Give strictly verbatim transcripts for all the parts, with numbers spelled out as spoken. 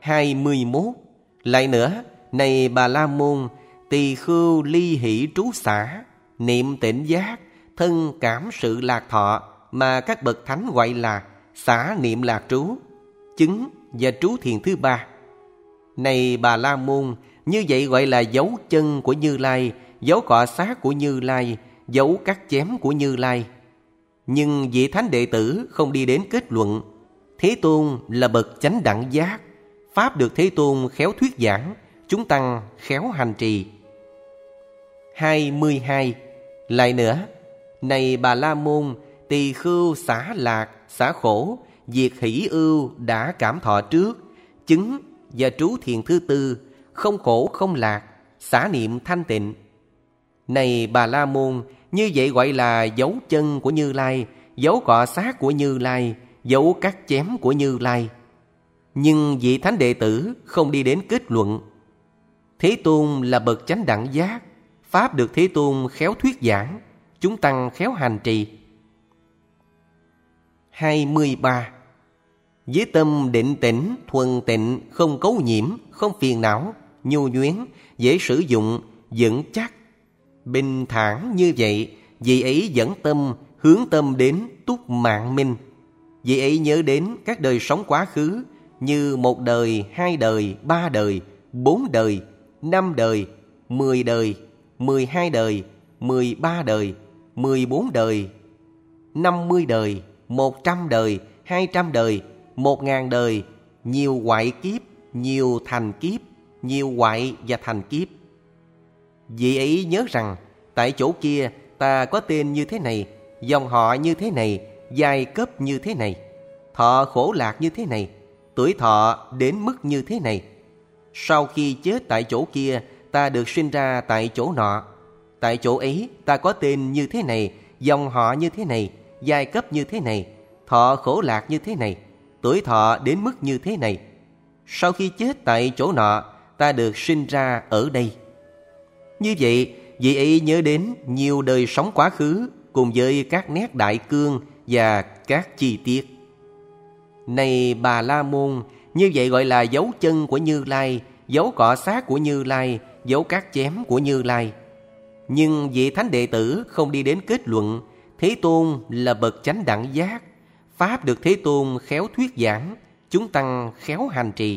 hai mươi mốt. Lại nữa, này Bà La Môn, tỳ khưu ly hỷ trú xả, niệm tỉnh giác, thân cảm sự lạc thọ, mà các bậc thánh gọi là xả niệm lạc trú, chứng và trú thiền thứ ba. Này Bà La Môn, như vậy gọi là dấu chân của Như Lai, dấu cọ sát của Như Lai, dấu cắt chém của Như Lai. Nhưng vị thánh đệ tử không đi đến kết luận Thế Tôn là bậc chánh đẳng giác, pháp được Thế Tôn khéo thuyết giảng, chúng tăng khéo hành trì. hai mươi hai. Lại nữa, này Bà La Môn, tỳ khưu xả lạc, xả khổ, diệt hỷ ưu đã cảm thọ trước, chứng và trú thiền thứ tư, không khổ không lạc, xả niệm thanh tịnh. Này Bà La Môn, như vậy gọi là dấu chân của Như Lai, dấu cọ sát của Như Lai, dấu cắt chém của Như Lai. Nhưng vị thánh đệ tử không đi đến kết luận Thế Tôn là bậc chánh đẳng giác, pháp được Thế Tôn khéo thuyết giảng, chúng tăng khéo hành trì. hai mươi ba. Với tâm định tĩnh, thuần tịnh, không cấu nhiễm, không phiền não, nhu nhuyến, dễ sử dụng, vững chắc, bình thản như vậy, vị ấy dẫn tâm, hướng tâm đến túc mạng minh. Vị ấy nhớ đến các đời sống quá khứ như một đời, hai đời, ba đời, bốn đời, năm đời, mười đời, mười hai đời, mười ba đời, mười bốn đời, năm mươi đời, một trăm đời, hai trăm đời, một ngàn đời, nhiều hoại kiếp, nhiều thành kiếp, nhiều hoại và thành kiếp. Vị ấy nhớ rằng tại chỗ kia ta có tên như thế này, dòng họ như thế này, giai cấp như thế này, thọ khổ lạc như thế này, tuổi thọ đến mức như thế này. Sau khi chết tại chỗ kia, ta được sinh ra tại chỗ nọ. Tại chỗ ấy ta có tên như thế này, dòng họ như thế này, giai cấp như thế này, thọ khổ lạc như thế này, tuổi thọ đến mức như thế này. Sau khi chết tại chỗ nọ, ta được sinh ra ở đây. Như vậy, vị ấy nhớ đến nhiều đời sống quá khứ cùng với các nét đại cương và các chi tiết. Này Bà La Môn, như vậy gọi là dấu chân của Như Lai, dấu cọ sát của Như Lai, dấu cắt chém của Như Lai. Nhưng vị thánh đệ tử không đi đến kết luận Thế Tôn là bậc chánh đẳng giác, pháp được Thế Tôn khéo thuyết giảng, chúng tăng khéo hành trì.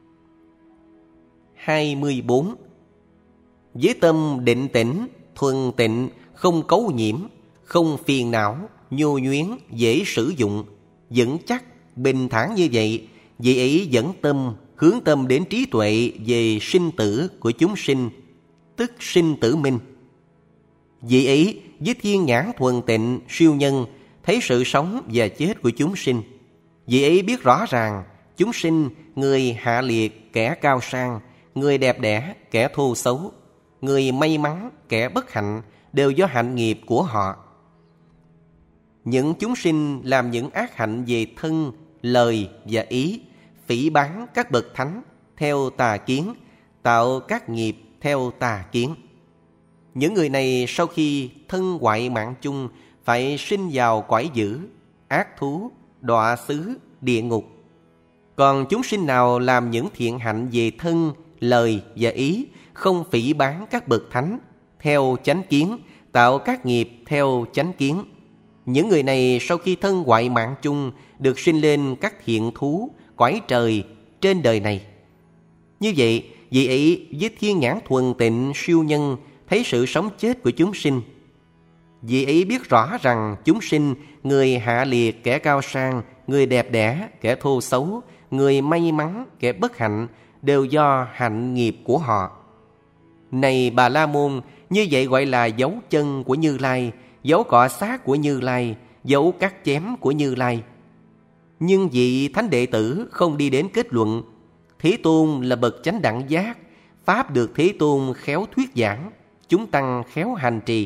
hai mươi bốn. Với tâm định tĩnh, thuần tịnh, không cấu nhiễm, không phiền não, nhu nhuyến, dễ sử dụng, vững chắc, bình thản như vậy, vị ấy dẫn tâm, hướng tâm đến trí tuệ về sinh tử của chúng sinh, tức sinh tử minh. Vị ấy với thiên nhãn thuần tịnh, siêu nhân, thấy sự sống và chết của chúng sinh. Vị ấy biết rõ ràng chúng sinh, người hạ liệt, kẻ cao sang, người đẹp đẽ, kẻ thô xấu, người may mắn, kẻ bất hạnh, đều do hạnh nghiệp của họ. Những chúng sinh làm những ác hạnh về thân, lời và ý, phỉ báng các bậc thánh theo tà kiến, tạo các nghiệp theo tà kiến. Những người này sau khi thân hoại mạng chung phải sinh vào cõi dữ, ác thú, đọa xứ, địa ngục. Còn chúng sinh nào làm những thiện hạnh về thân, lời và ý, không phỉ báng các bậc thánh theo chánh kiến, tạo các nghiệp theo chánh kiến, những người này sau khi thân hoại mạng chung được sinh lên các thiện thú, cõi trời trên đời này. Như vậy, vị ấy với thiên nhãn thuần tịnh siêu nhân thấy sự sống chết của chúng sinh. Vị ấy biết rõ rằng chúng sinh, người hạ liệt, kẻ cao sang, người đẹp đẽ, kẻ thô xấu, người may mắn, kẻ bất hạnh, đều do hạnh nghiệp của họ. Này Bà La Môn, như vậy gọi là dấu chân của Như Lai, dấu cọ sát của Như Lai, dấu cắt chém của Như Lai. Nhưng vị thánh đệ tử không đi đến kết luận Thế Tôn là bậc chánh đẳng giác, pháp được Thế Tôn khéo thuyết giảng, chúng tăng khéo hành trì.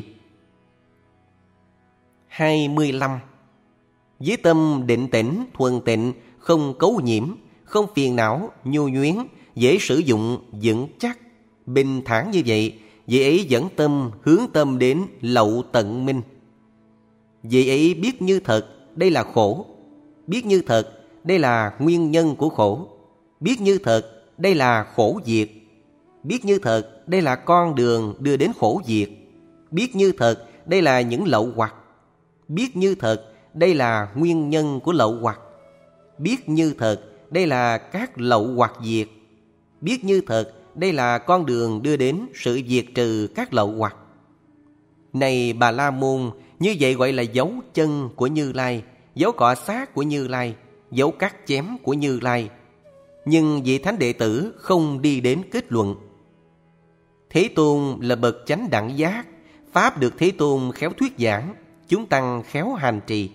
hai mươi lăm. Với tâm định tĩnh, thuần tịnh, không cấu nhiễm, không phiền não, nhu nhuyến, dễ sử dụng, vững chắc, bình thản như vậy, vị ấy dẫn tâm, hướng tâm đến lậu tận minh. Vị ấy biết như thật đây là khổ, biết như thật đây là nguyên nhân của khổ, Biết như thật, đây là khổ diệt. Biết như thật, đây là con đường đưa đến khổ diệt. Biết như thật, đây là những lậu hoặc. Biết như thật, đây là nguyên nhân của lậu hoặc. Biết như thật, đây là các lậu hoặc diệt. Biết như thật, đây là con đường đưa đến sự diệt trừ các lậu hoặc. Này Bà La Môn, như vậy gọi là dấu chân của Như Lai, dấu cọ sát của Như Lai, dấu cắt chém của Như Lai. Nhưng vị thánh đệ tử không đi đến kết luận. Thế Tôn là bậc chánh đẳng giác, pháp được Thế Tôn khéo thuyết giảng, chúng tăng khéo hành trì.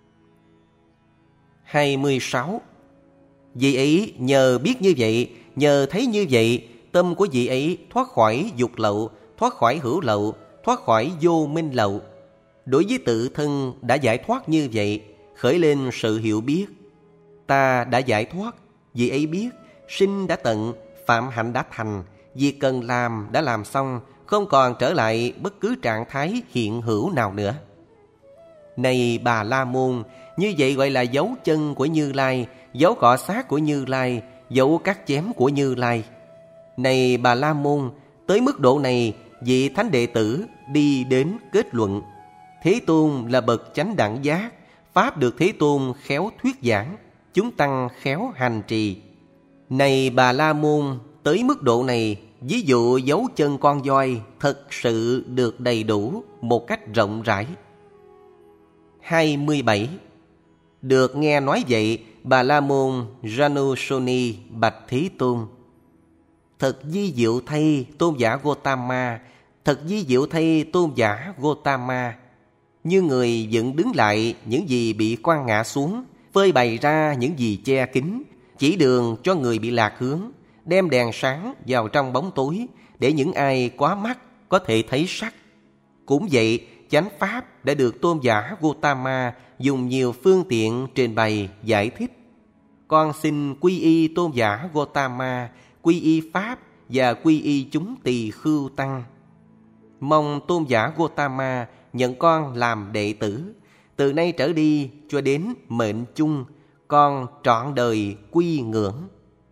hai mươi sáu. Vị ấy nhờ biết như vậy, nhờ thấy như vậy, tâm của vị ấy thoát khỏi dục lậu, thoát khỏi hữu lậu, thoát khỏi vô minh lậu. Đối với tự thân đã giải thoát như vậy, khởi lên sự hiểu biết. Ta đã giải thoát, vị ấy biết, sinh đã tận, phạm hạnh đã thành, việc cần làm đã làm xong, không còn trở lại bất cứ trạng thái hiện hữu nào nữa. Này Bà La Môn, như vậy gọi là dấu chân của Như Lai, dấu cọ sát của Như Lai, dấu cắt chém của Như Lai. Này Bà La Môn, tới mức độ này, vị thánh đệ tử đi đến kết luận. Thế Tôn là bậc chánh đẳng giác, pháp được Thế Tôn khéo thuyết giảng, chúng tăng khéo hành trì. Này Bà La Môn, tới mức độ này, ví dụ dấu chân con voi thật sự được đầy đủ một cách rộng rãi. hai mươi bảy. Được nghe nói vậy, Bà La Môn Janusoni bạch Thế Tôn: Thật vi diệu thay tôn giả Gotama, thật vi diệu thay tôn giả Gotama. Như người dựng đứng lại những gì bị quăng ngã xuống, phơi bày ra những gì che kín, chỉ đường cho người bị lạc hướng, đem đèn sáng vào trong bóng tối để những ai quá mắt có thể thấy sắc. Cũng vậy, chánh pháp đã được tôn giả Gotama dùng nhiều phương tiện trình bày giải thích. Con xin quy y tôn giả Gotama, quy y pháp và quy y chúng tỳ khưu tăng. Mong tôn giả Gotama nhận con làm đệ tử. Từ nay trở đi cho đến mệnh chung, con trọn đời quy ngưỡng.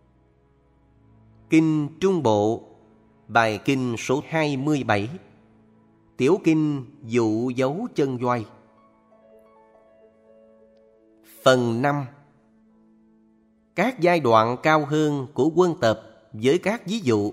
Kinh Trung Bộ, bài kinh số hai mươi bảy. Tiểu kinh dụ dấu chân voi. Phần năm. Các giai đoạn cao hơn của quân tập với các ví dụ.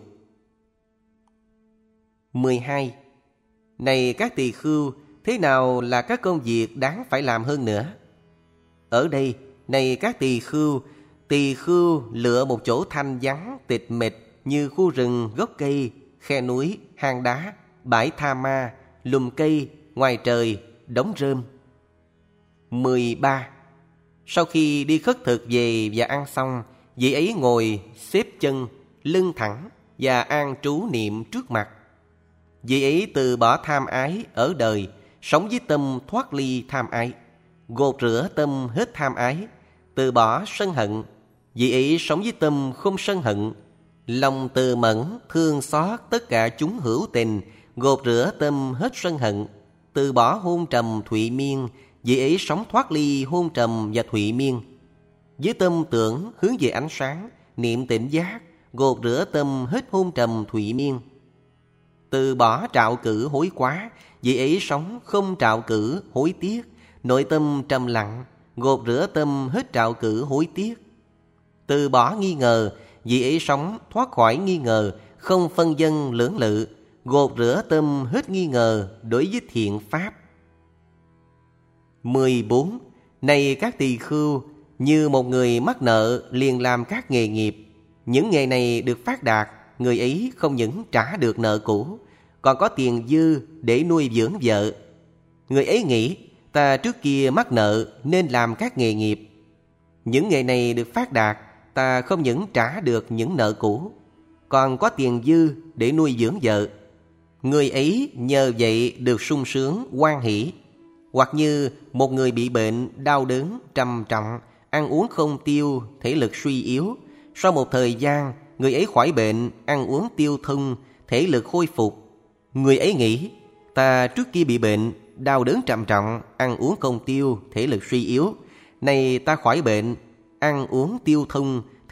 mười hai. Này các tỳ khưu, thế nào là các công việc đáng phải làm hơn nữa? Ở đây, này các tỳ khưu, tỳ khưu lựa một chỗ thanh vắng tịch mịch như khu rừng, gốc cây, khe núi, hang đá, bãi tha ma, lùm cây, ngoài trời, đống rơm. mười ba. Sau khi đi khất thực về và ăn xong, vị ấy ngồi xếp chân, lưng thẳng và an trú niệm trước mặt. Vị ấy từ bỏ tham ái ở đời, sống với tâm thoát ly tham ái, gột rửa tâm hết tham ái, từ bỏ sân hận. Vị ấy sống với tâm không sân hận, lòng từ mẫn thương xót tất cả chúng hữu tình, gột rửa tâm hết sân hận, từ bỏ hôn trầm thụy miên. Vị ấy sống thoát ly hôn trầm và thụy miên, với tâm tưởng hướng về ánh sáng, niệm tỉnh giác, gột rửa tâm hết hôn trầm thụy miên. Từ bỏ trạo cử hối quá, vị ấy sống không trạo cử hối tiếc, nội tâm trầm lặng, gột rửa tâm hết trạo cử hối tiếc. Từ bỏ nghi ngờ, vị ấy sống thoát khỏi nghi ngờ, không phân vân lưỡng lự, gột rửa tâm hết nghi ngờ đối với thiện pháp. mười bốn. Này các tỳ khưu, như một người mắc nợ liền làm các nghề nghiệp. Những nghề này được phát đạt, người ấy không những trả được nợ cũ, còn có tiền dư để nuôi dưỡng vợ. Người ấy nghĩ, ta trước kia mắc nợ nên làm các nghề nghiệp. Những nghề này được phát đạt, ta không những trả được những nợ cũ, còn có tiền dư để nuôi dưỡng vợ. Người ấy nhờ vậy được sung sướng, hoan hỷ. Hoặc như một người bị bệnh, đau đớn, trầm trọng, ăn uống không tiêu, thể lực suy yếu. Sau một thời gian, người ấy khỏi bệnh, ăn uống tiêu thông, thể lực khôi phục. Người ấy nghĩ, ta trước kia bị bệnh, đau đớn trầm trọng, ăn uống không tiêu, thể lực suy yếu. Này ta khỏi bệnh, ăn uống tiêu thông,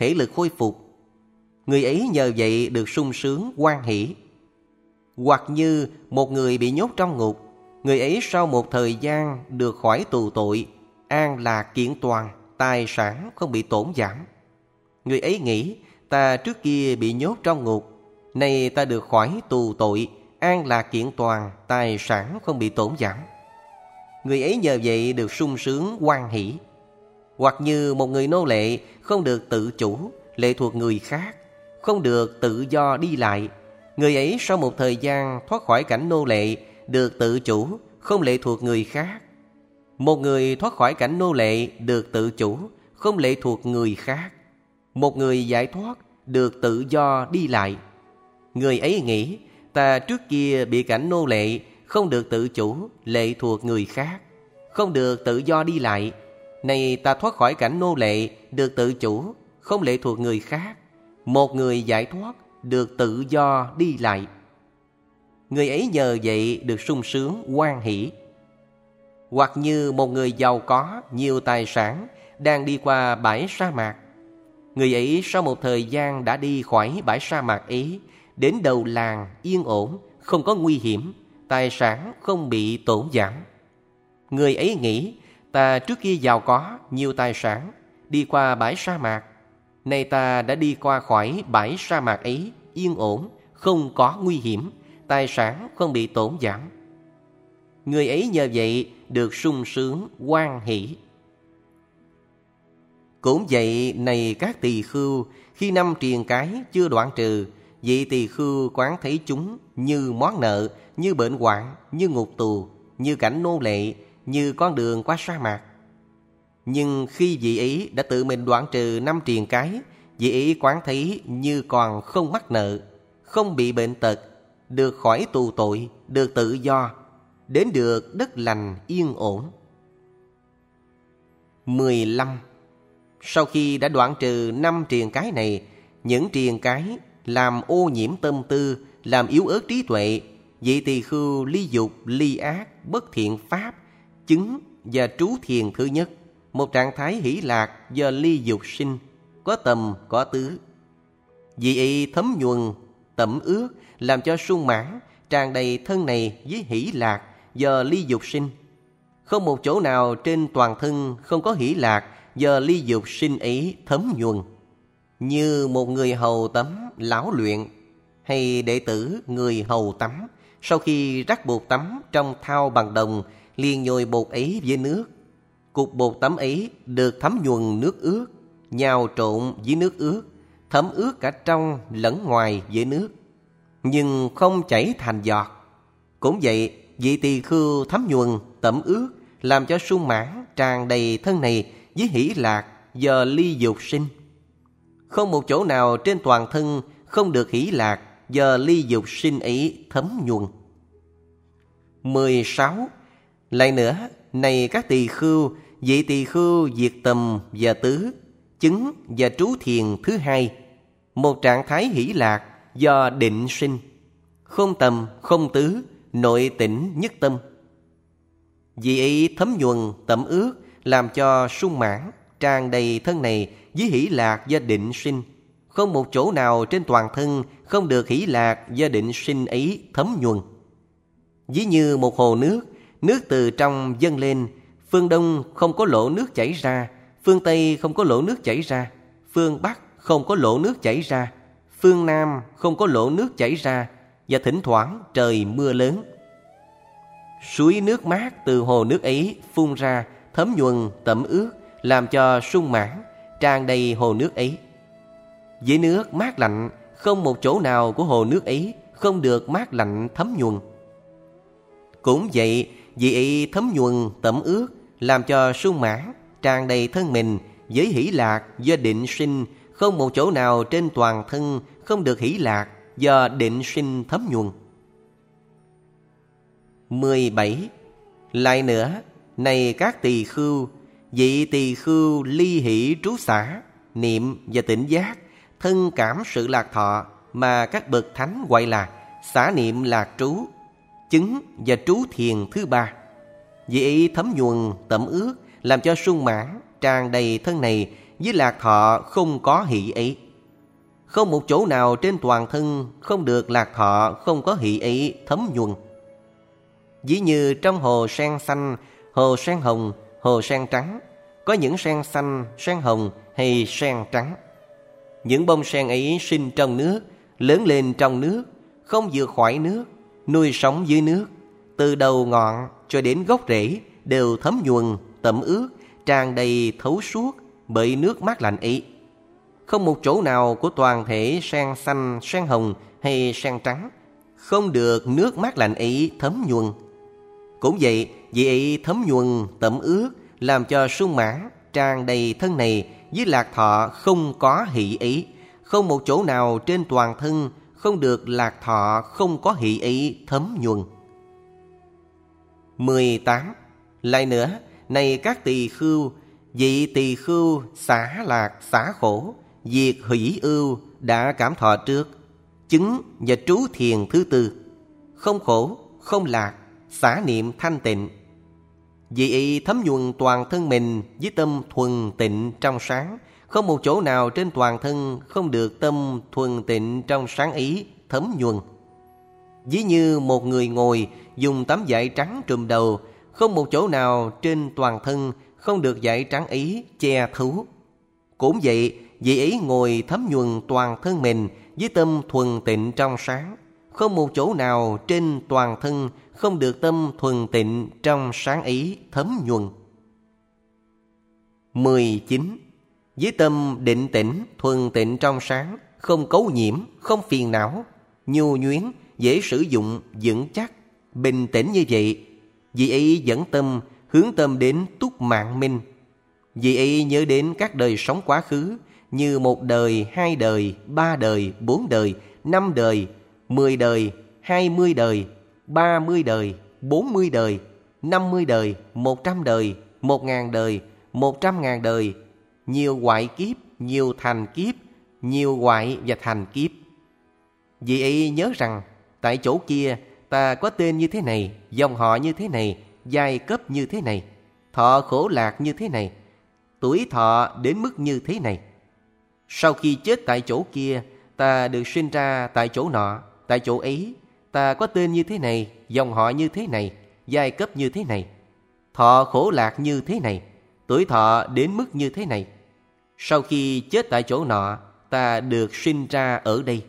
thể lực khôi phục. Người ấy nhờ vậy được sung sướng hoan hỷ. Hoặc như một người bị nhốt trong ngục, người ấy sau một thời gian được khỏi tù tội, an lạc kiện toàn, tài sản không bị tổn giảm. Người ấy nghĩ, ta trước kia bị nhốt trong ngục, nay ta được khỏi tù tội, an lạc kiện toàn, tài sản không bị tổn giảm. Người ấy nhờ vậy được sung sướng hoan hỷ. Hoặc như một người nô lệ không được tự chủ, lệ thuộc người khác, không được tự do đi lại. Người ấy sau một thời gian thoát khỏi cảnh nô lệ, được tự chủ, không lệ thuộc người khác. Một người thoát khỏi cảnh nô lệ, được tự chủ, không lệ thuộc người khác. Một người giải thoát, được tự do đi lại. Người ấy nghĩ, ta trước kia bị cảnh nô lệ, không được tự chủ, lệ thuộc người khác, không được tự do đi lại. Nay ta thoát khỏi cảnh nô lệ, được tự chủ, không lệ thuộc người khác. Một người giải thoát, được tự do đi lại. Người ấy nhờ vậy được sung sướng hoan hỷ. Hoặc như một người giàu có, nhiều tài sản, đang đi qua bãi sa mạc. Người ấy sau một thời gian đã đi khỏi bãi sa mạc ấy, đến đầu làng yên ổn, không có nguy hiểm, tài sản không bị tổn giảm. Người ấy nghĩ, ta trước kia giàu có, nhiều tài sản, đi qua bãi sa mạc. Nay ta đã đi qua khỏi bãi sa mạc ấy, yên ổn, không có nguy hiểm, tài sản không bị tổn giảm. Người ấy nhờ vậy được sung sướng hoan hỷ. Cũng vậy, này các tỳ khưu, khi năm triền cái chưa đoạn trừ, vị tỳ khưu quán thấy chúng như món nợ, như bệnh hoạn, như ngục tù, như cảnh nô lệ, như con đường qua sa mạc. Nhưng khi vị ấy đã tự mình đoạn trừ năm triền cái, vị ấy quán thấy như còn không mắc nợ, không bị bệnh tật, được khỏi tù tội, được tự do, đến được đất lành yên ổn. mười lăm. Sau khi đã đoạn trừ năm triền cái này, những triền cái làm ô nhiễm tâm tư, làm yếu ớt trí tuệ, vị tỳ khưu ly dục, ly ác, bất thiện pháp, chứng và trú thiền thứ nhất, một trạng thái hỷ lạc do ly dục sinh, có tầm, có tứ. Vị ấy thấm nhuần, tẩm ướt, làm cho sung mãn, tràn đầy thân này với hỷ lạc do ly dục sinh. Không một chỗ nào trên toàn thân không có hỷ lạc do ly dục sinh ấy thấm nhuần. Như một người hầu tắm lão luyện, hay đệ tử người hầu tắm, sau khi rắc bột tắm trong thau bằng đồng, liền nhồi bột ấy với nước. Cục bột tắm ấy được thấm nhuần nước ướt, nhào trộn với nước ướt, thấm ướt cả trong lẫn ngoài với nước, nhưng không chảy thành giọt. Cũng vậy, vị tỳ khưu thấm nhuần, tẩm ướt, làm cho sung mãn, tràn đầy thân này với hỷ lạc do ly dục sinh. Không một chỗ nào trên toàn thân không được hỷ lạc do ly dục sinh ấy thấm nhuần. mười sáu. Lại nữa, này các tỳ khưu, vị tỳ khưu diệt tầm và tứ, chứng và trú thiền thứ hai, một trạng thái hỷ lạc do định sinh, không tầm, không tứ, nội tĩnh nhất tâm. Vị ấy thấm nhuần, tẩm ướt, làm cho sung mãn, tràn đầy thân này với hỷ lạc do định sinh. Không một chỗ nào trên toàn thân không được hỷ lạc do định sinh ấy thấm nhuần. Ví như một hồ nước, nước từ trong dâng lên, phương Đông không có lỗ nước chảy ra, phương Tây không có lỗ nước chảy ra, phương Bắc không có lỗ nước chảy ra, phương Nam không có lỗ nước chảy ra, và thỉnh thoảng trời mưa lớn. Suối nước mát từ hồ nước ấy phun ra, thấm nhuần, tẩm ướt, làm cho sung mãn, tràn đầy hồ nước ấy. Với nước mát lạnh, không một chỗ nào của hồ nước ấy không được mát lạnh thấm nhuần. Cũng vậy, vị ấy thấm nhuần, tẩm ướt, làm cho sung mãn, tràn đầy thân mình với hỷ lạc do định sinh. Không một chỗ nào trên toàn thân không được hỷ lạc do định sinh thấm nhuần. mười bảy. Lại nữa, này các tỳ khưu, vị tỳ khưu ly hỷ trú xả, niệm và tỉnh giác, thân cảm sự lạc thọ mà các bậc thánh gọi là xả niệm lạc trú, chứng và trú thiền thứ ba. Vị ấy thấm nhuần, tẩm ướt, làm cho sung mãn, tràn đầy thân này với lạc thọ không có hỷ ấy. Không một chỗ nào trên toàn thân không được lạc thọ không có hỷ ấy thấm nhuần. Ví như trong hồ sen xanh, hồ sen hồng, hồ sen trắng, có những sen xanh, sen hồng hay sen trắng. Những bông sen ấy sinh trong nước, lớn lên trong nước, không vượt khỏi nước, nuôi sống dưới nước. Từ đầu ngọn cho đến gốc rễ đều thấm nhuần, tẩm ướt, tràn đầy thấu suốt bởi nước mát lạnh ấy. Không một chỗ nào của toàn thể sen xanh, sen hồng hay sen trắng không được nước mát lạnh ấy thấm nhuần. Cũng vậy, vị ấy thấm nhuần, tẩm ướt, làm cho sung mãn, tràn đầy thân này với lạc thọ không có hỷ ấy. Không một chỗ nào trên toàn thân không được lạc thọ không có hỷ ấy thấm nhuần. mười tám. Lại nữa, này các tỳ khưu, vị tỳ khưu xả lạc xả khổ, diệt hỷ ưu đã cảm thọ trước, chứng và trú thiền thứ tư, không khổ, không lạc, xả niệm thanh tịnh. Vị ấy thấm nhuần toàn thân mình với tâm thuần tịnh trong sáng. Không một chỗ nào trên toàn thân không được tâm thuần tịnh trong sáng ý thấm nhuần. Ví như một người ngồi dùng tấm vải trắng trùm đầu, không một chỗ nào trên toàn thân không được vải trắng ấy che thấu. Cũng vậy, vị ấy ngồi thấm nhuần toàn thân mình với tâm thuần tịnh trong sáng. Không một chỗ nào trên toàn thân không được tâm thuần tịnh trong sáng ấy thấm nhuần. mười chín. Với tâm định tĩnh, thuần tịnh trong sáng, không cấu nhiễm, không phiền não, nhu nhuyến, dễ sử dụng, vững chắc, bình tĩnh như vậy, vị ấy dẫn tâm, hướng tâm đến túc mạng minh. Vị ấy nhớ đến các đời sống quá khứ, như một đời, hai đời, ba đời, bốn đời, năm đời, mười đời, hai mươi đời, ba mươi đời, bốn mươi đời, năm mươi đời, một trăm đời, một ngàn đời, một trăm ngàn đời, nhiều hoại kiếp, nhiều thành kiếp, nhiều hoại và thành kiếp. Vị ấy nhớ rằng, tại chỗ kia ta có tên như thế này, dòng họ như thế này, giai cấp như thế này, thọ khổ lạc như thế này, tuổi thọ đến mức như thế này. Sau khi chết tại chỗ kia, ta được sinh ra tại chỗ nọ, tại chỗ ấy, ta có tên như thế này, dòng họ như thế này, giai cấp như thế này, thọ khổ lạc như thế này, tuổi thọ đến mức như thế này. Sau khi chết tại chỗ nọ, ta được sinh ra ở đây.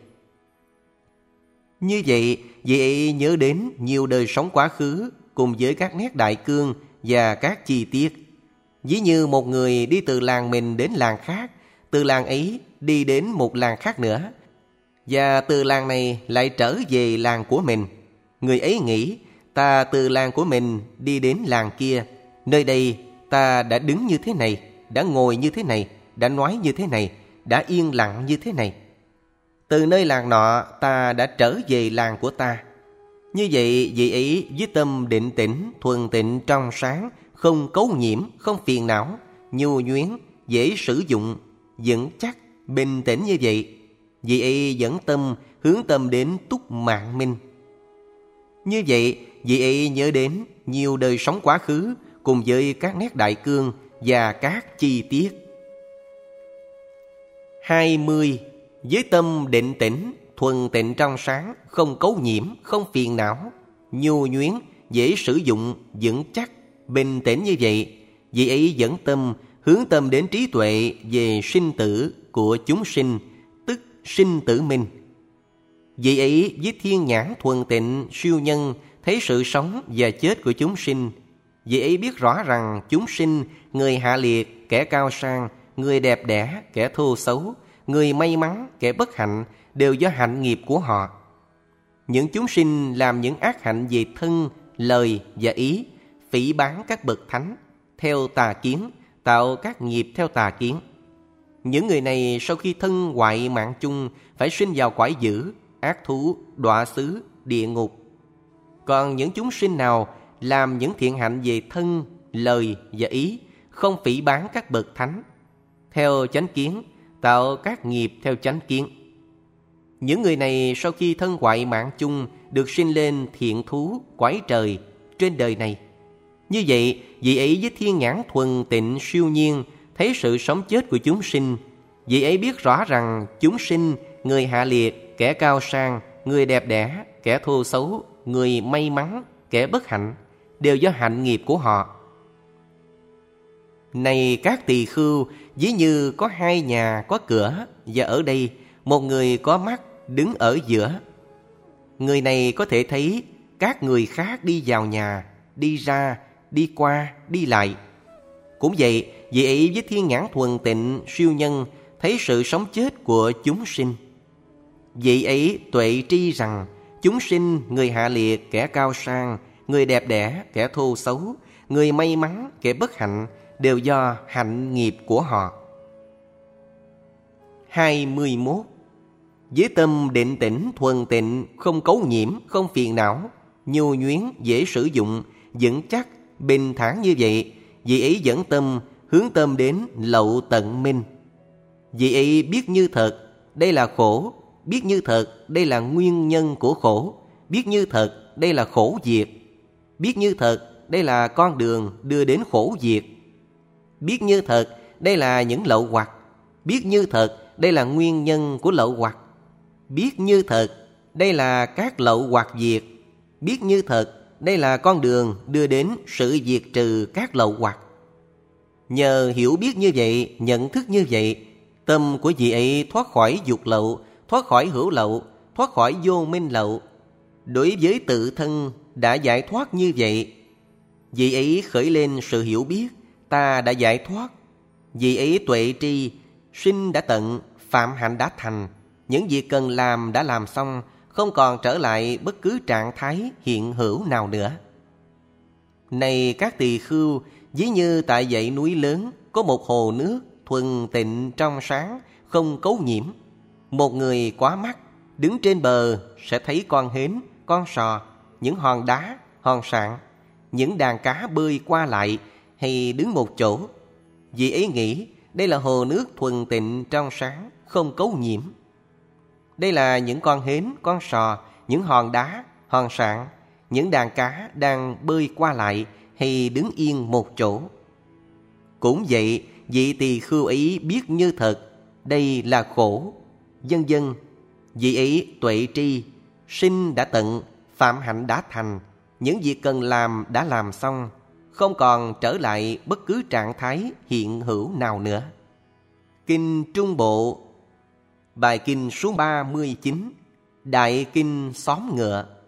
Như vậy, vị ấy nhớ đến nhiều đời sống quá khứ cùng với các nét đại cương và các chi tiết. Ví như một người đi từ làng mình đến làng khác, từ làng ấy đi đến một làng khác nữa, và từ làng này lại trở về làng của mình. Người ấy nghĩ, ta từ làng của mình đi đến làng kia, nơi đây ta đã đứng như thế này, đã ngồi như thế này, đã nói như thế này, đã yên lặng như thế này. Từ nơi làng nọ ta đã trở về làng của ta. Như vậy, vị ấy với tâm định tĩnh, thuần tịnh trong sáng, không cấu nhiễm, không phiền não, nhu nhuyến, dễ sử dụng, vững chắc, bình tĩnh như vậy, vị ấy dẫn tâm, hướng tâm đến túc mạng minh. Như vậy, vị ấy nhớ đến nhiều đời sống quá khứ cùng với các nét đại cương và các chi tiết. hai mươi. Với tâm định tĩnh, thuần tịnh trong sáng, không cấu nhiễm, không phiền não, nhu nhuyến, dễ sử dụng, vững chắc, bình tĩnh như vậy, vị ấy dẫn tâm, hướng tâm đến trí tuệ về sinh tử của chúng sinh, tức sinh tử minh. Vị ấy với thiên nhãn thuần tịnh, siêu nhân, thấy sự sống và chết của chúng sinh. Vị ấy biết rõ rằng chúng sinh, người hạ liệt, kẻ cao sang, người đẹp đẽ, kẻ thô xấu, người may mắn, kẻ bất hạnh đều do hạnh nghiệp của họ. Những chúng sinh làm những ác hạnh về thân, lời và ý, phỉ báng các bậc thánh, theo tà kiến, tạo các nghiệp theo tà kiến. Những người này sau khi thân hoại mạng chung phải sinh vào cõi dữ, ác thú, đọa xứ, địa ngục. Còn những chúng sinh nào làm những thiện hạnh về thân, lời và ý, không phỉ báng các bậc thánh, theo chánh kiến, tạo các nghiệp theo chánh kiến. Những người này sau khi thân hoại mạng chung được sinh lên thiện thú, cõi trời trên đời này. Như vậy, vị ấy với thiên nhãn thuần tịnh siêu nhiên, thấy sự sống chết của chúng sinh. Vị ấy biết rõ rằng chúng sinh, người hạ liệt, kẻ cao sang, người đẹp đẽ, kẻ thô xấu, người may mắn, kẻ bất hạnh, đều do hạnh nghiệp của họ. Này các tỳ khưu, ví như có hai nhà có cửa, và ở đây một người có mắt đứng ở giữa. Người này có thể thấy các người khác đi vào nhà, đi ra, đi qua, đi lại. Cũng vậy, vị ấy với thiên nhãn thuần tịnh siêu nhân thấy sự sống chết của chúng sinh. Vị ấy tuệ tri rằng chúng sinh, người hạ liệt, kẻ cao sang, người đẹp đẽ, kẻ thô xấu, người may mắn, kẻ bất hạnh, đều do hạnh nghiệp của họ. hai mươi mốt. Với tâm định tĩnh thuần tịnh, không cấu nhiễm, không phiền não, nhu nhuyến, dễ sử dụng, vững chắc, bình thản như vậy, vị ấy dẫn tâm, hướng tâm đến lậu tận minh. Vị ấy biết như thật, đây là khổ, biết như thật, đây là nguyên nhân của khổ, biết như thật, đây là khổ diệt, biết như thật, đây là con đường đưa đến khổ diệt, biết như thật, đây là những lậu hoặc, biết như thật, đây là nguyên nhân của lậu hoặc, biết như thật, đây là các lậu hoặc diệt, biết như thật, đây là con đường đưa đến sự diệt trừ các lậu hoặc. Nhờ hiểu biết như vậy, nhận thức như vậy, tâm của vị ấy thoát khỏi dục lậu, thoát khỏi hữu lậu, thoát khỏi vô minh lậu. Đối với tự thân đã giải thoát như vậy, vị ấy khởi lên sự hiểu biết, ta đã giải thoát. Vị ấy tuệ tri, sinh đã tận, phạm hạnh đã thành, những việc cần làm đã làm xong, không còn trở lại bất cứ trạng thái hiện hữu nào nữa. Này các tỳ khưu, ví như tại dãy núi lớn có một hồ nước thuần tịnh trong sáng, không cấu nhiễm. Một người quá mắt đứng trên bờ sẽ thấy con hến, con sò, những hòn đá, hòn sạn, những đàn cá bơi qua lại hay đứng một chỗ. Vị ấy nghĩ đây là hồ nước thuần tịnh trong sáng, không cấu nhiễm. Đây là những con hến, con sò, những hòn đá, hòn sạn, những đàn cá đang bơi qua lại hay đứng yên một chỗ. Cũng vậy, vị tỳ khưu ấy biết như thật, đây là khổ, vân vân. Vị ấy tuệ tri, sinh đã tận, phạm hạnh đã thành, những việc cần làm đã làm xong, không còn trở lại bất cứ trạng thái hiện hữu nào nữa. Kinh Trung Bộ. Bài kinh số ba mươi chín. Đại kinh xóm ngựa.